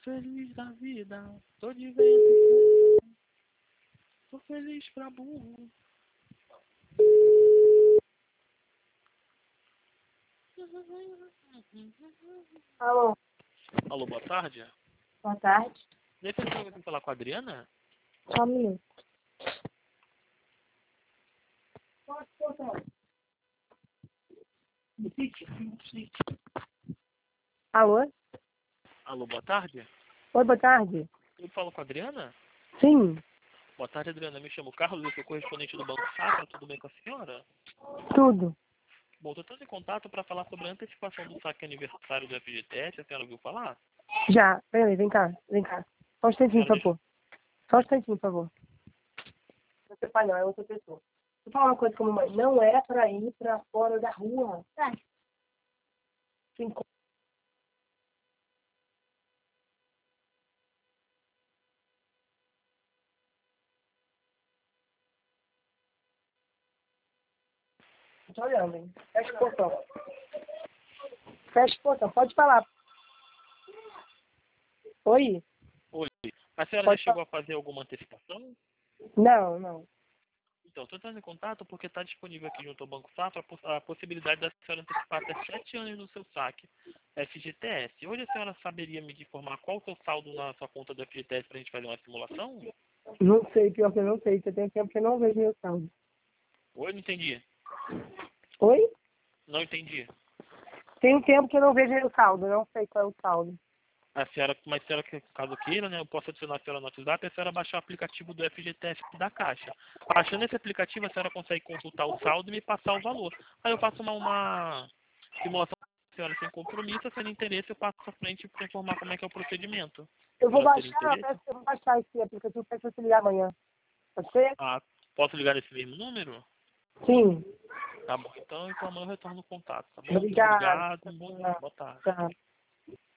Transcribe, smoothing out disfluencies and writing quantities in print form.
feliz da vida, tô de vento, tô feliz pra burro. Alô, Alô, boa tarde. boa tarde. Deixa eu falar com a Adriana. Só um minuto. Alô? Alô, boa tarde. Oi, boa tarde. Eu falo com a Adriana? Sim, Boa tarde, Adriana. Me chamo Carlos, eu sou correspondente do Banco Safra. Tudo bem com a senhora? tudo. Bom, estou entrando em contato para falar sobre a antecipação do saque aniversário do FGTS. A senhora ouviu falar? Já. Peraí, vem cá, vem cá. Só um instantinho, por favor. Só um instantinho, por favor. Não é seu pai não, é outra pessoa. Vou falar uma coisa com a mamãe. Não é pra ir pra fora da rua. Sim. Tô olhando, hein? Fecha o portão. Fecha o portão, pode falar. Oi? Oi. A senhora já Pode chegou falar. a fazer alguma antecipação? Não, não. Então, estou entrando em contato porque está disponível aqui junto ao Banco Safra a possibilidade da senhora antecipar até 7 anos no seu saque FGTS. Hoje a senhora saberia me informar qual o seu saldo na sua conta do FGTS para a gente fazer uma simulação? Não sei, pior que eu não sei. Você tem tempo que eu não vejo meu saldo. Oi, não entendi. Oi? Não entendi. Tem um tempo que eu não vejo meu saldo. Não sei qual é o saldo. A senhora, mas se a senhora, caso queira, né, eu posso adicionar a senhora no WhatsApp e a senhora baixar o aplicativo do FGTS da Caixa. Baixando esse aplicativo, a senhora consegue consultar o saldo e me passar o valor. Aí eu faço uma simulação com a senhora sem compromisso, se não interesse, eu passo à frente para informar como é que é o procedimento. Eu A vou senhora teria baixar, interesse? eu vou baixar esse aplicativo para você ligar amanhã. Pode ser? Ah, posso ligar nesse mesmo número? Sim. Tá bom, então amanhã eu retorno o contato, tá bom? Muito Obrigada. obrigado, bom dia, boa tarde. Tchau.